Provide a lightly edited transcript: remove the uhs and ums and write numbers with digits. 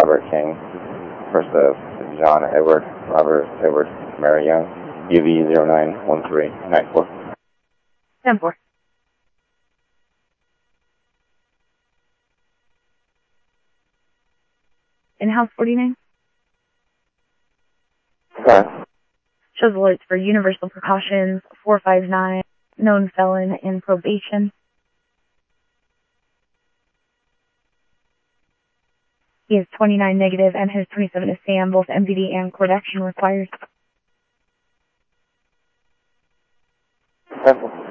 Robert King, first of John Edward, Robert Edward, Mary Young, UV091394. 10-4. In-house 49. Sorry. Shows alerts for universal precautions, 459, known felon in probation. He is 29 negative and has 27 to stand, both MVD and court action required. 10-4.